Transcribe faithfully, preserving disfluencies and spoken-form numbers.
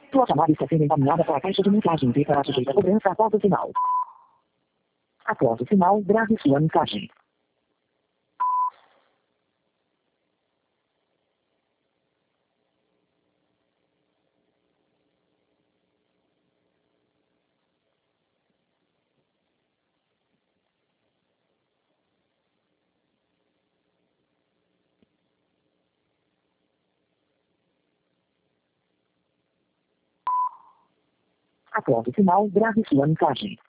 Sua chamada está sendo encaminhada para a caixa de mensagens e será sujeita a cobrança após o sinal. Após o sinal, grave sua mensagem. Após o sinal, grave sua mensagem.